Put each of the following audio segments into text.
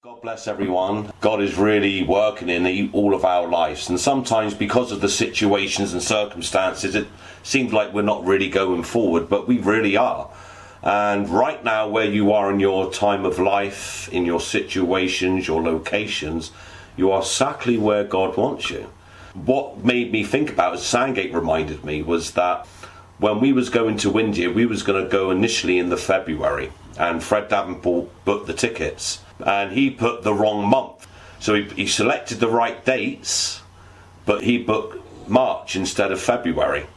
God bless everyone. God is really working in all of our lives, and sometimes because of the situations and circumstances it seems like we're not really going forward, but we really are. And right now, where you are in your time of life, in your situations, your locations, you are exactly where God wants you. What made me think about, as Sandgate reminded me, was that when we was going to India, we was going to go initially in the February, and Fred Davenport booked the tickets, and he put the wrong month. So he selected the right dates, but he booked March instead of February.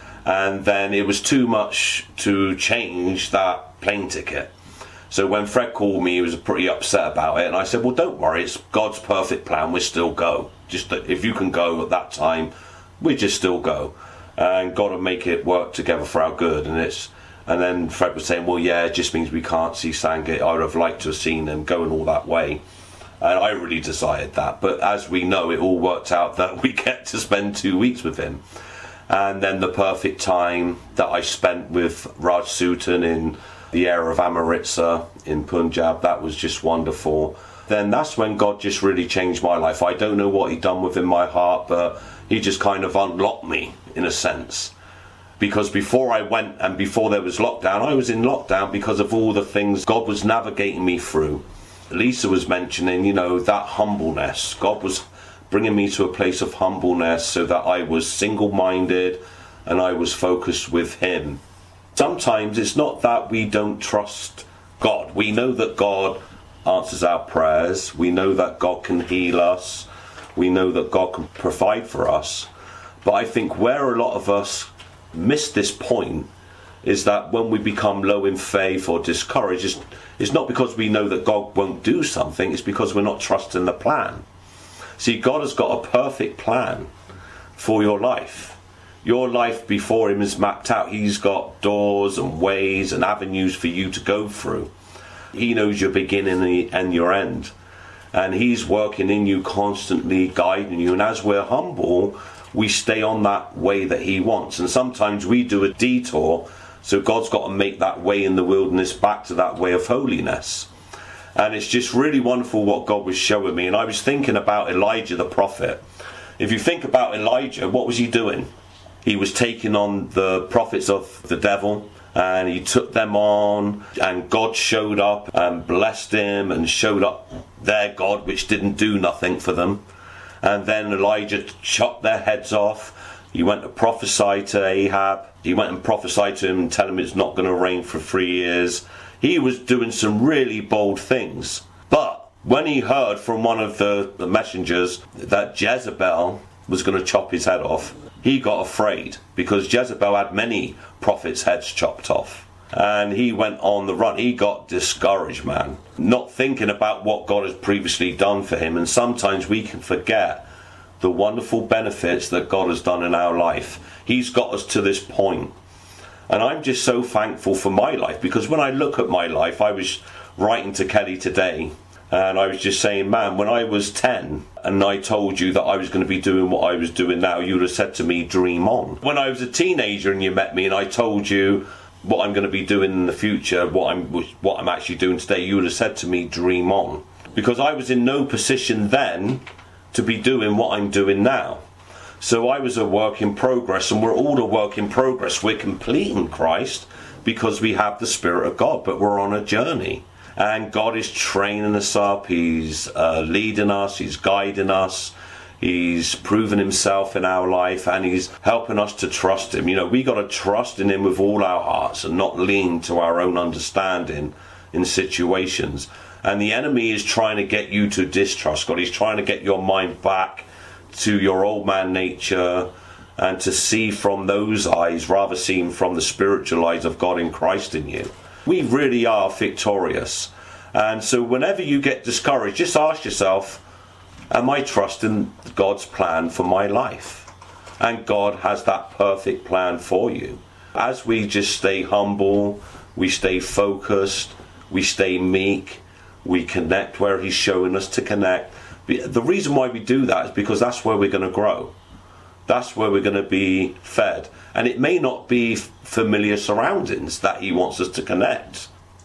And then it was too much to change that plane ticket. So when Fred called me, he was pretty upset about it, and I said, well, don't worry, it's God's perfect plan, we still go. Just that if you can go at that time, we just still go. And God will make it work together for our good. And then Fred was saying, well, yeah, it just means we can't see Sandgate. I would have liked to have seen them going all that way. And I really desired that. But as we know, it all worked out that we get to spend 2 weeks with him. And then the perfect time that I spent with Raj Sutton in the area of Amritsar in Punjab, that was just wonderful. Then that's when God just really changed my life. I don't know what he'd done within my heart, but he just kind of unlocked me in a sense. Because before I went and before there was lockdown, I was in lockdown because of all the things God was navigating me through. Lisa was mentioning, that humbleness. God was bringing me to a place of humbleness so that I was single-minded and I was focused with him. Sometimes it's not that we don't trust God. We know that God answers our prayers. We know that God can heal us. We know that God can provide for us. But I think where a lot of us miss this point is that when we become low in faith or discouraged, it's not because we know that God won't do something, it's because we're not trusting the plan. See, God has got a perfect plan for your life. Your life before him is mapped out. He's got doors and ways and avenues for you to go through. He knows your beginning and your end. And he's working in you, constantly guiding you. And as we're humble, we stay on that way that he wants. And sometimes we do a detour, so God's got to make that way in the wilderness back to that way of holiness. And it's just really wonderful what God was showing me. And I was thinking about Elijah the prophet. If you think about Elijah, what was he doing? He was taking on the prophets of the devil, and he took them on, and God showed up and blessed him and showed up their God, which didn't do nothing for them. And then Elijah chopped their heads off. He went to prophesy to Ahab. He went and prophesied to him and tell him it's not going to rain for 3 years. He was doing some really bold things. But when he heard from one of the messengers that Jezebel was going to chop his head off, he got afraid, because Jezebel had many prophets' heads chopped off. And he went on the run. He got discouraged, man. Not thinking about what God has previously done for him. And sometimes we can forget the wonderful benefits that God has done in our life. He's got us to this point. And I'm just so thankful for my life, because when I look at my life, I was writing to Kelly today, and I was just saying, man, when I was 10 and I told you that I was going to be doing what I was doing now, you would have said to me, dream on. When I was a teenager and you met me and I told you what I'm going to be doing in the future, what I'm actually doing today, you would have said to me, dream on. Because I was in no position then to be doing what I'm doing now. So I was a work in progress, and we're all a work in progress. We're complete in Christ because we have the Spirit of God, but we're on a journey. And God is training us up. He's leading us. He's guiding us. He's proven himself in our life, and he's helping us to trust him. We got to trust in him with all our hearts and not lean to our own understanding in situations. And the enemy is trying to get you to distrust God. He's trying to get your mind back to your old man nature and to see from those eyes rather seeing from the spiritual eyes of God in Christ in you. We really are victorious. And so whenever you get discouraged, just ask yourself, am I trusting God's plan for my life? And God has that perfect plan for you. As we just stay humble, we stay focused, we stay meek, we connect where he's showing us to connect. The reason why we do that is because that's where we're going to grow. That's where we're going to be fed. And it may not be familiar surroundings that he wants us to connect.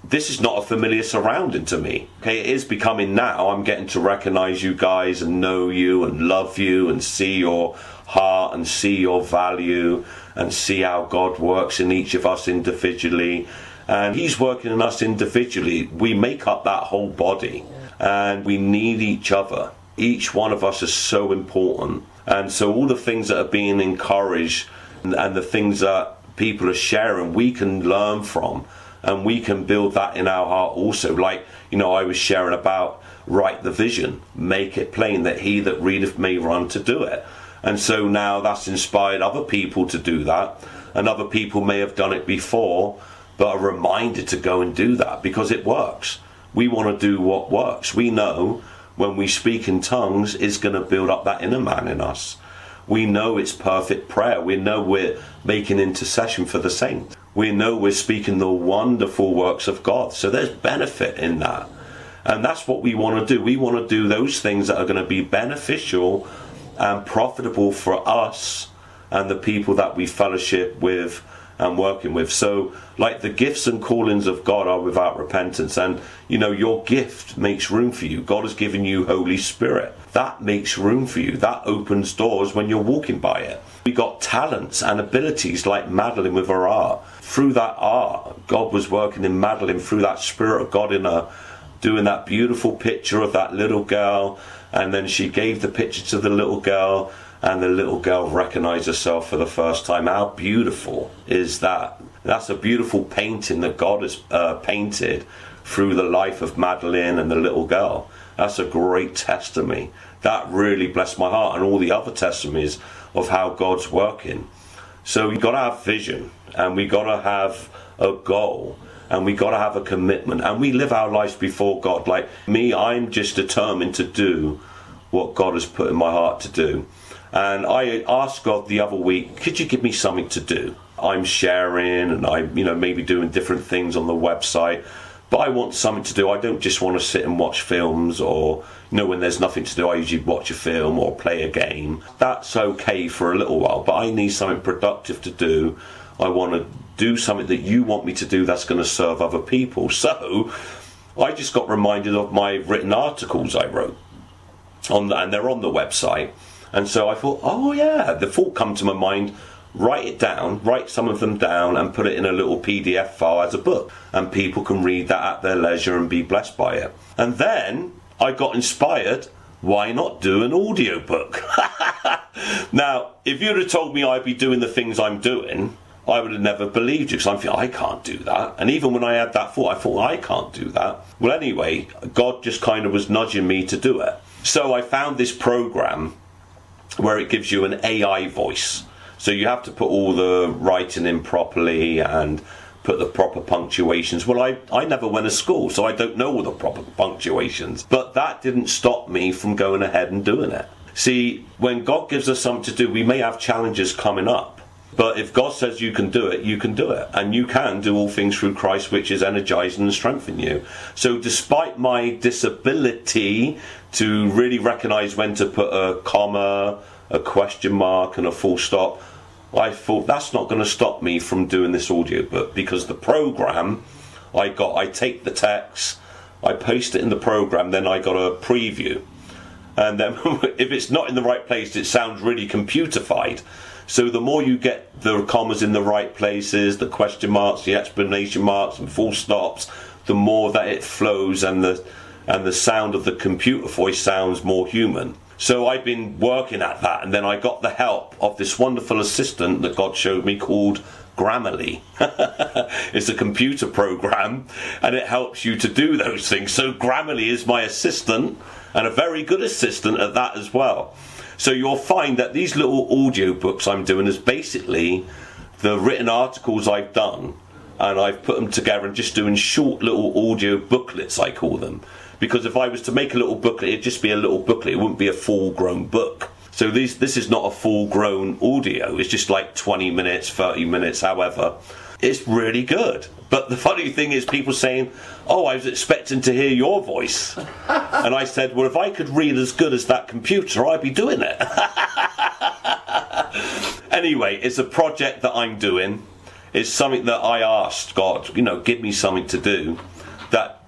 this is not a familiar surrounding to me. Okay, it is becoming now. I'm getting to recognize you guys and know you and love you and see your heart and see your value and see how God works in each of us individually. And he's working in us individually. We make up that whole body, and we need each other. Each one of us is so important. And so all the things that are being encouraged and the things that people are sharing, we can learn from, and we can build that in our heart also. Like, you know, I was sharing about write the vision, make it plain that he that readeth may run to do it. And so now that's inspired other people to do that, and other people may have done it before, but are reminded to go and do that because it works. We want to do what works. We know when we speak in tongues, it's going to build up that inner man in us. We know it's perfect prayer. We know we're making intercession for the saints. We know we're speaking the wonderful works of God. So there's benefit in that. And that's what we want to do. We want to do those things that are going to be beneficial and profitable for us and the people that we fellowship with and working with. So, like, the gifts and callings of God are without repentance. And, you know, your gift makes room for you. God has given you Holy Spirit. That makes room for you. That opens doors when you're walking by it. We got talents and abilities like Madeline with her art. Through that art, God was working in Madeline through that Spirit of God in her, doing that beautiful picture of that little girl. And then she gave the picture to the little girl, and the little girl recognized herself for the first time. How beautiful is that? That's a beautiful painting that God has painted through the life of Madeline and the little girl. That's a great testimony. That really blessed my heart, and all the other testimonies of how God's working. So we've got to have vision, and we've got to have a goal, and we've got to have a commitment, and we live our lives before God. Like me, I'm just determined to do what God has put in my heart to do. And I asked God the other week, could you give me something to do? I'm sharing and I'm, you know, maybe doing different things on the website, but I want something to do. I don't just want to sit and watch films, or, you know, when there's nothing to do, I usually watch a film or play a game. That's okay for a little while, but I need something productive to do. I want to do something that you want me to do that's going to serve other people. So I just got reminded of my written articles I wrote, and they're on the website. And so I thought, oh yeah, the thought come to my mind, write it down, write some of them down and put it in a little PDF file as a book. And people can read that at their leisure and be blessed by it. And then I got inspired, why not do an audio book? Now, if you'd have told me I'd be doing the things I'm doing, I would have never believed you, because I'm thinking, I can't do that. And even when I had that thought, I thought, I can't do that. Well, anyway, God just kind of was nudging me to do it. So I found this program where it gives you an AI voice. So you have to put all the writing in properly and put the proper punctuations. Well, I never went to school, so I don't know all the proper punctuations. But that didn't stop me from going ahead and doing it. See, when God gives us something to do, we may have challenges coming up. But if God says you can do it, you can do it. And you can do all things through Christ, which is energizing and strengthening you. So despite my disability to really recognize when to put a comma, a question mark and a full stop, I thought that's not going to stop me from doing this audiobook, because the program I take the text, I paste it in the program, then I got a preview. And then if it's not in the right place, it sounds really computerified. So the more you get the commas in the right places, the question marks, the explanation marks and full stops, the more that it flows, and the sound of the computer voice sounds more human. So I've been working at that, and then I got the help of this wonderful assistant that God showed me called Grammarly. It's a computer program, and it helps you to do those things. So Grammarly is my assistant, and a very good assistant at that as well. So you'll find that these little audio books I'm doing is basically the written articles I've done, and I've put them together and just doing short little audio booklets, I call them. Because if I was to make a little booklet, it'd just be a little booklet. It wouldn't be a full-grown book. So this is not a full-grown audio. It's just like 20 minutes, 30 minutes, however. It's really good. But the funny thing is people saying, oh, I was expecting to hear your voice. And I said, well, if I could read as good as that computer, I'd be doing it. Anyway, it's a project that I'm doing. It's something that I asked God, you know, give me something to do.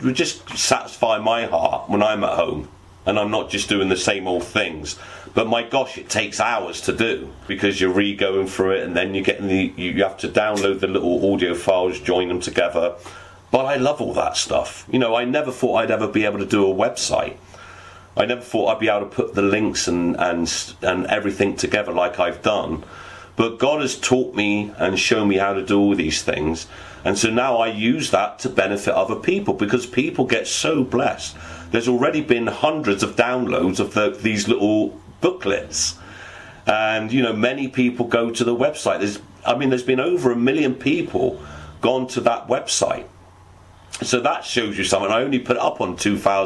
would just satisfy my heart when I'm at home and I'm not just doing the same old things. But my gosh, it takes hours to do, because you're re-going through it, and then you have to download the little audio files, join them together. But I love all that stuff. You know, I never thought I'd ever be able to do a website. I never thought I'd be able to put the links and everything together like I've done. But God has taught me and shown me how to do all these things. And so now I use that to benefit other people, because people get so blessed. There's already been hundreds of downloads of these little booklets. And, you know, many people go to the website. There's been over 1 million people gone to that website. So that shows you something. I only put it up on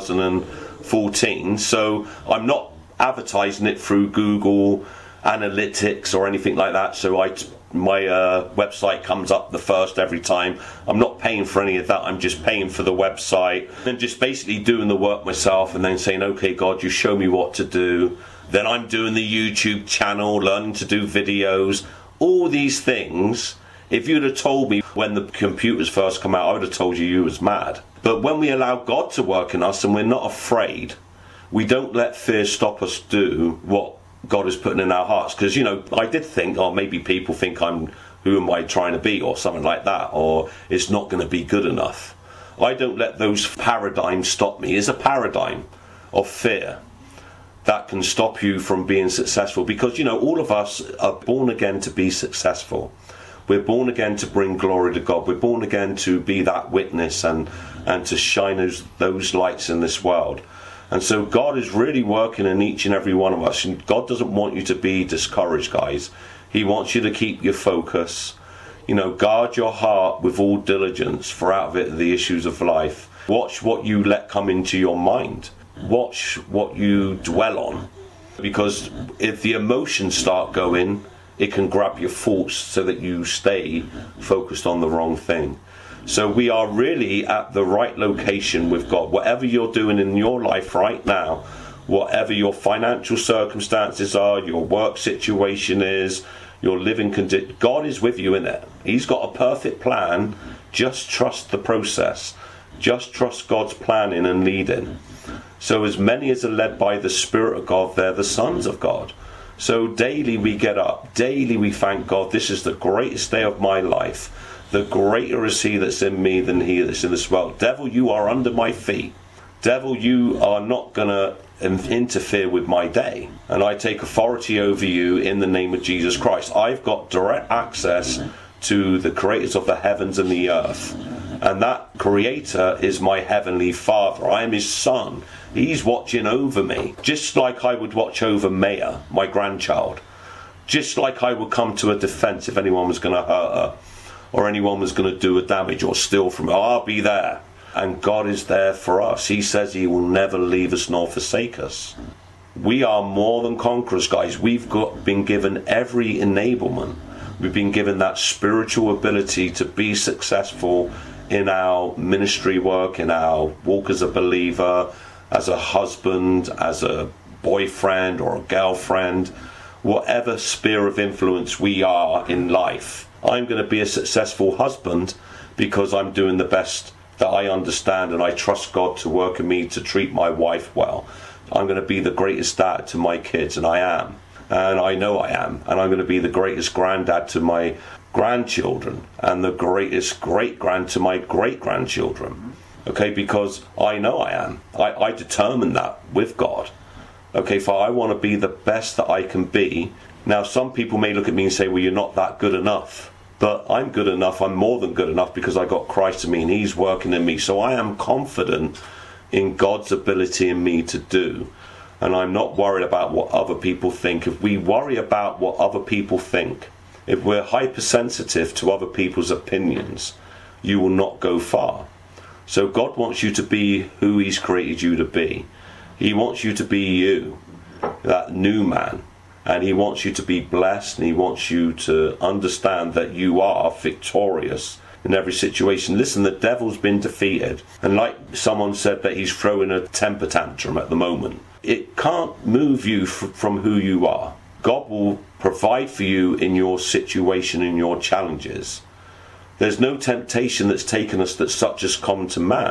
2014, so I'm not advertising it through Google Analytics or anything like that. So my website comes up the first every time. I'm not paying for any of that. I'm just paying for the website and just basically doing the work myself, and then saying, okay, God, you show me what to do. Then I'm doing the YouTube channel, learning to do videos, all these things. If you'd have told me when the computers first come out, I would have told you was mad. But when we allow God to work in us and we're not afraid, we don't let fear stop us do what God is putting in our hearts. Because, you know, I did think, oh, maybe people think who am I trying to be, or something like that, or it's not going to be good enough. I don't let those paradigms stop me. It's a paradigm of fear that can stop you from being successful, because, you know, all of us are born again to be successful. We're born again to bring glory to God. We're born again to be that witness and to shine those lights in this world. And so God is really working in each and every one of us. And God doesn't want you to be discouraged, guys. He wants you to keep your focus. You know, guard your heart with all diligence, for out of it the issues of life. Watch what you let come into your mind. Watch what you dwell on. Because if the emotions start going, it can grab your thoughts so that you stay focused on the wrong thing. So we are really at the right location with God. Whatever you're doing in your life right now, whatever your financial circumstances are, your work situation is, your living condition, God is with you in it. He's got a perfect plan. Just trust the process. Just trust God's planning and leading. So as many as are led by the Spirit of God, they're the sons of God. So daily we get up, daily we thank God, this is the greatest day of my life. The greater is he that's in me than he that's in this world. Devil, you are under my feet. Devil, you are not going to interfere with my day. And I take authority over you in the name of Jesus Christ. I've got direct access to the creators of the heavens and the earth. And that creator is my heavenly Father. I am his son. He's watching over me. Just like I would watch over Maya, my grandchild. Just like I would come to a defense if anyone was going to hurt her, or anyone was going to do a damage or steal from her. I'll be there. And God is there for us. He says he will never leave us nor forsake us. We are more than conquerors, guys. We've been given every enablement. We've been given that spiritual ability to be successful in our ministry work, in our walk as a believer, as a husband, as a boyfriend or a girlfriend, whatever sphere of influence we are in life. I'm going to be a successful husband because I'm doing the best that I understand, and I trust God to work in me to treat my wife well. I'm going to be the greatest dad to my kids, and I am. And I know I am. And I'm going to be the greatest granddad to my grandchildren, and the greatest great-grand to my great-grandchildren. Okay, because I know I am. I determine that with God. Okay, for I want to be the best that I can be. Now, some people may look at me and say, well, you're not that good enough. But I'm good enough. I'm more than good enough because I got Christ in me and he's working in me. So I am confident in God's ability in me to do. And I'm not worried about what other people think. If we worry about what other people think, if we're hypersensitive to other people's opinions, you will not go far. So God wants you to be who he's created you to be. He wants you to be you, that new man. And he wants you to be blessed, and he wants you to understand that you are victorious in every situation. Listen, the devil's been defeated. And like someone said, that he's throwing a temper tantrum at the moment. It can't move you from who you are. God will provide for you in your situation, in your challenges. There's no temptation that's taken us that such as common to man,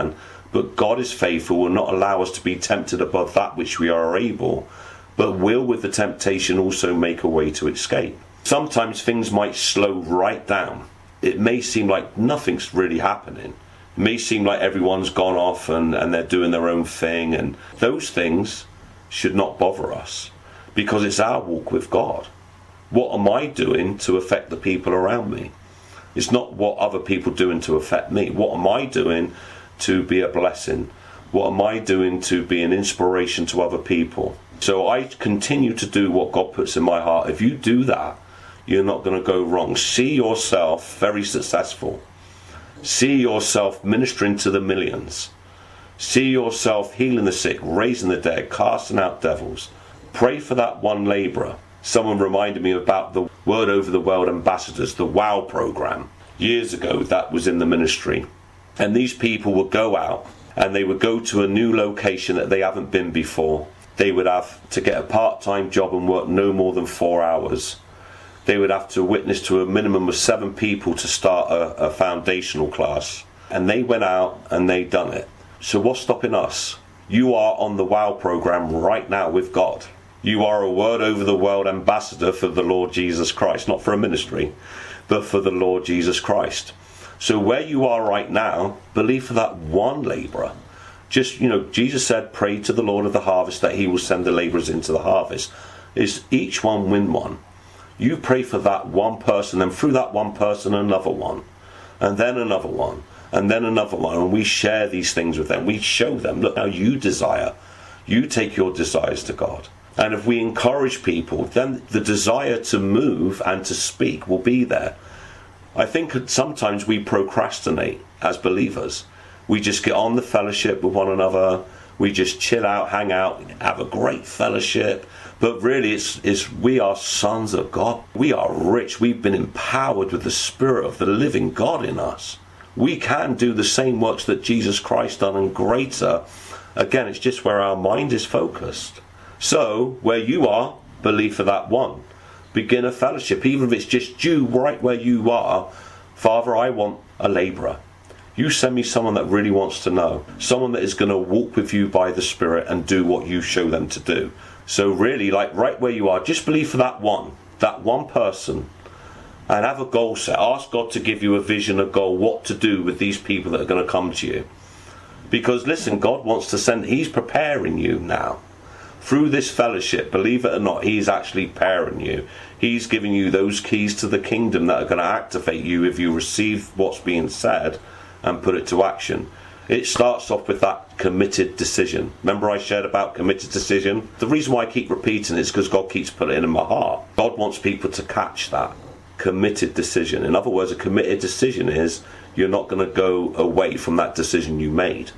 But God is faithful, will not allow us to be tempted above that which we are able, but will with the temptation also make a way to escape. Sometimes things might slow right down. It may seem like nothing's really happening. It may seem like everyone's gone off and they're doing their own thing, and those things should not bother us, because it's our walk with God. What am I doing to affect the people around me? It's not what other people are doing to affect me. What am I doing to be a blessing? What am I doing to be an inspiration to other people? So I continue to do what God puts in my heart. If you do that, you're not going to go wrong. See yourself very successful. See yourself ministering to the millions. See yourself healing the sick, raising the dead, casting out devils. Pray for that one labourer. Someone reminded me about the Word Over the World Ambassadors, the WOW program. Years ago, that was in the ministry. And these people would go out and they would go to a new location that they haven't been before. They would have to get a part-time job and work no more than 4 hours. They would have to witness to a minimum of 7 people to start a foundational class. And they went out and they done it. So what's stopping us? You are on the WOW program right now with God. You are a Word Over the World ambassador for the Lord Jesus Christ. Not for a ministry, but for the Lord Jesus Christ. So where you are right now, believe for that one labourer. Just, Jesus said, pray to the Lord of the harvest that he will send the labourers into the harvest. Is each one win one. You pray for that one person, and through that one person another one, and then another one, and then another one, and we share these things with them. We show them, look, now you desire. You take your desires to God. And if we encourage people, then the desire to move and to speak will be there. I think sometimes we procrastinate as believers. We just get on the fellowship with one another. We just chill out, hang out, have a great fellowship. But really, it's we are sons of God. We are rich. We've been empowered with the Spirit of the living God in us. We can do the same works that Jesus Christ done and greater. Again, it's just where our mind is focused. So, where you are, believe for that one. Begin a fellowship, even if it's just you right where you are. Father, I want a labourer. You send me someone that really wants to know. Someone that is going to walk with you by the Spirit and do what you show them to do. So really, like right where you are, just believe for that one person. And have a goal set. Ask God to give you a vision, a goal, what to do with these people that are going to come to you. Because listen, God wants to send, he's preparing you now. Through this fellowship, believe it or not, he's actually preparing you. He's giving you those keys to the kingdom that are going to activate you if you receive what's being said and put it to action. It starts off with that committed decision. Remember I shared about committed decision? The reason why I keep repeating it is because God keeps putting it in my heart. God wants people to catch that committed decision. In other words, a committed decision is you're not going to go away from that decision you made.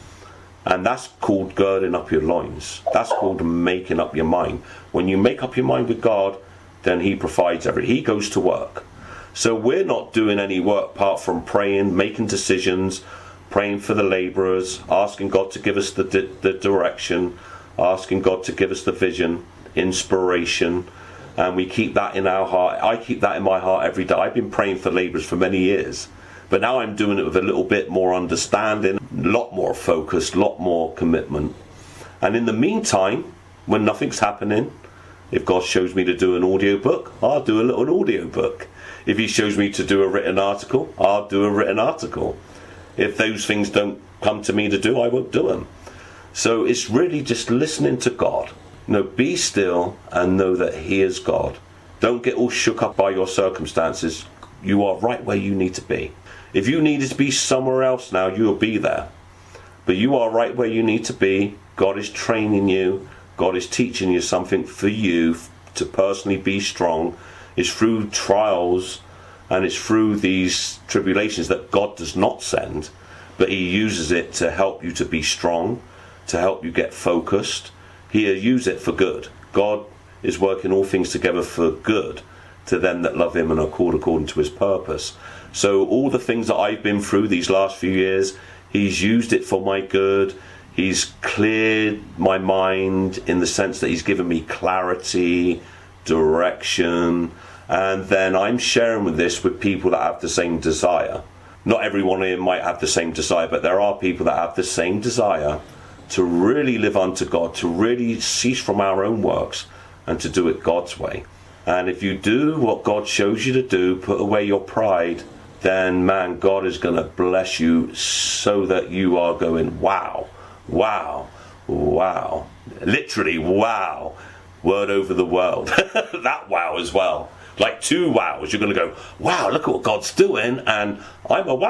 And that's called girding up your loins. That's called making up your mind. When you make up your mind with God, then he provides everything. He goes to work. So we're not doing any work apart from praying, making decisions, praying for the labourers, asking God to give us the direction, asking God to give us the vision, inspiration. And we keep that in our heart. I keep that in my heart every day. I've been praying for labourers for many years. But now I'm doing it with a little bit more understanding, a lot more focus, a lot more commitment. And in the meantime, when nothing's happening, if God shows me to do an audio book, I'll do a little audio book. If he shows me to do a written article, I'll do a written article. If those things don't come to me to do, I won't do them. So it's really just listening to God. Be still and know that he is God. Don't get all shook up by your circumstances. You are right where you need to be. If you needed to be somewhere else now, you'll be there. But you are right where you need to be. God is training you. God is teaching you something for you to personally be strong. It's through trials and it's through these tribulations that God does not send, but he uses it to help you to be strong, to help you get focused. He'll use it for good. God is working all things together for good to them that love him and are called according to his purpose. So all the things that I've been through these last few years, he's used it for my good. He's cleared my mind in the sense that he's given me clarity, direction, and then I'm sharing this with people that have the same desire. not everyone here might have the same desire, but there are people that have the same desire to really live unto God, to really cease from our own works and to do it God's way. And if you do what God shows you to do, put away your pride, then man, God is going to bless you so that you are going, wow, wow, wow. Literally, wow. Word over the world. That wow as well. Like 2 wows. You're going to go, wow, look at what God's doing, and I'm a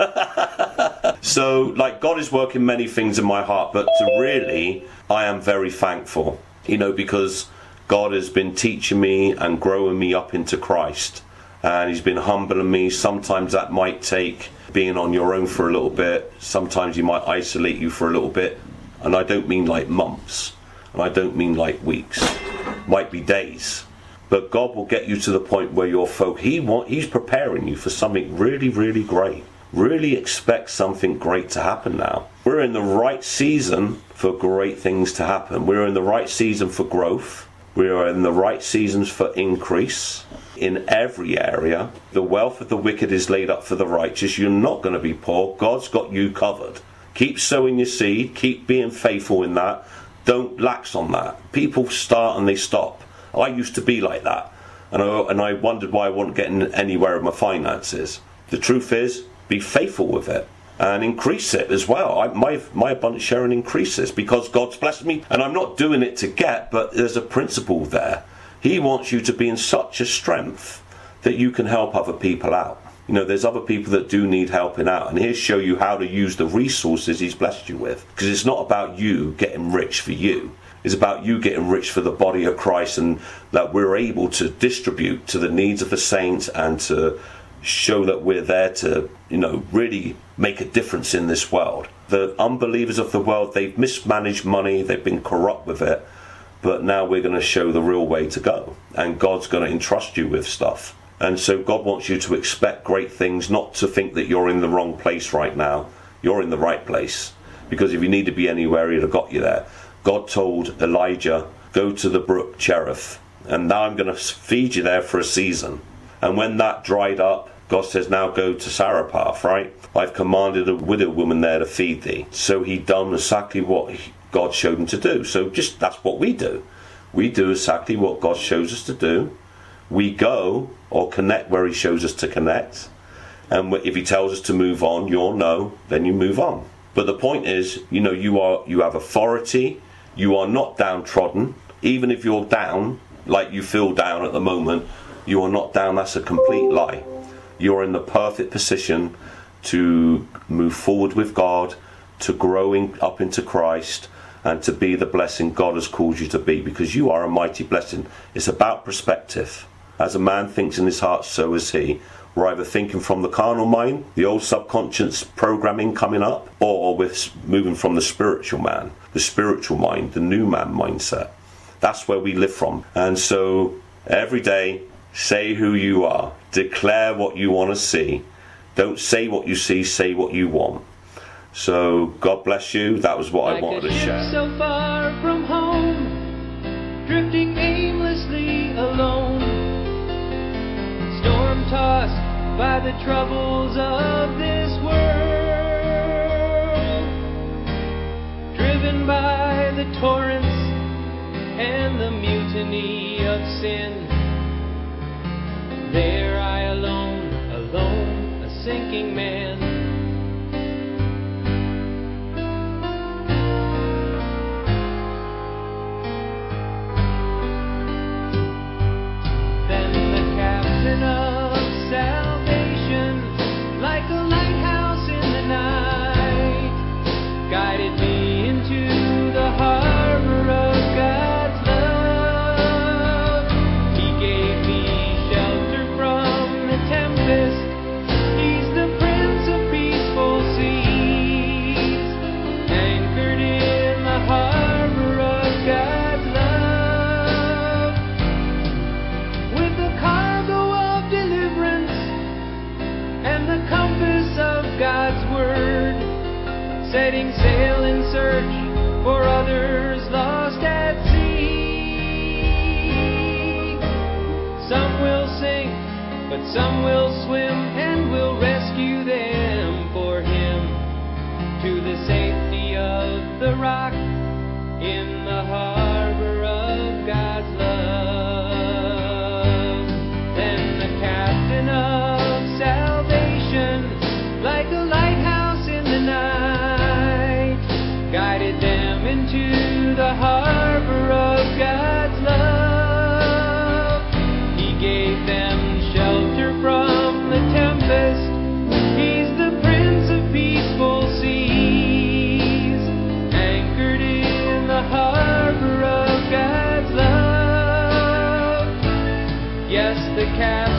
wow. So, like, God is working many things in my heart, but really, I am very thankful, because God has been teaching me and growing me up into Christ. And he's been humbling me. Sometimes that might take being on your own for a little bit. Sometimes he might isolate you for a little bit. And I don't mean like months. And I don't mean like weeks. Might be days. But God will get you to the point where you're he's preparing you for something really, really great. Really expect something great to happen now. We're in the right season for great things to happen. We're in the right season for growth. We are in the right seasons for increase. In every area, the wealth of the wicked is laid up for the righteous. You're not going to be poor. God's got you covered. Keep sowing your seed. Keep being faithful in that. Don't lax on that. People start and they stop. I used to be like that. And I wondered why I wasn't getting anywhere with my finances. The truth is, be faithful with it. And increase it as well. My abundant sharing increases because God's blessed me. And I'm not doing it to get, but there's a principle there. He wants you to be in such a strength that you can help other people out. There's other people that do need helping out. And he'll show you how to use the resources he's blessed you with. Because it's not about you getting rich for you. It's about you getting rich for the body of Christ, and that we're able to distribute to the needs of the saints and to show that we're there to, really make a difference in this world. The unbelievers of the world, they've mismanaged money. They've been corrupt with it. But now we're going to show the real way to go. And God's going to entrust you with stuff. And so God wants you to expect great things, not to think that you're in the wrong place right now. You're in the right place. Because if you need to be anywhere, he'd have got you there. God told Elijah, go to the brook Cherith. And now I'm going to feed you there for a season. And when that dried up, God says, now go to Zarephath, right? I've commanded a widow woman there to feed thee. So he done exactly what God showed him to do. So that's what we do. We do exactly what God shows us to do. We go or connect where he shows us to connect. And if he tells us to move on, you'll know, then you move on. But the point is, you have authority. You are not downtrodden. Even if you're down, like you feel down at the moment, you are not down. That's a complete lie. You're in the perfect position to move forward with God, to growing up into Christ, and to be the blessing God has called you to be, because you are a mighty blessing. It's about perspective. As a man thinks in his heart, so is he. We're either thinking from the carnal mind, the old subconscious programming coming up, or we're moving from the spiritual man, the spiritual mind, the new man mindset. That's where we live from. And so every day, say who you are. Declare what you want to see. Don't say what you see, say what you want. So God bless you. That was what I wanted to share. So far from home, drifting aimlessly alone, storm-tossed by the troubles of this world, driven by the torrents and the mutiny of sin. There I alone, a sinking man. Then the captain of salvation, like a lighthouse in the night, guided me into the harbor of God's love. He gave me shelter from the tempest. He's the Prince of peaceful seas, anchored in the harbor of God's love, with the cargo of deliverance and the compass of God's word, setting sail in search for others lost at sea. Some will sink, but some will swim and will rescue them. rock in the harbor of God's love. Then the captain of salvation, like a lighthouse in the night, guided them into the harbor of God's love. He gave them shelter from the tempest. He's the Prince of peaceful seas, anchored in the harbor of God's love. Yes, the captain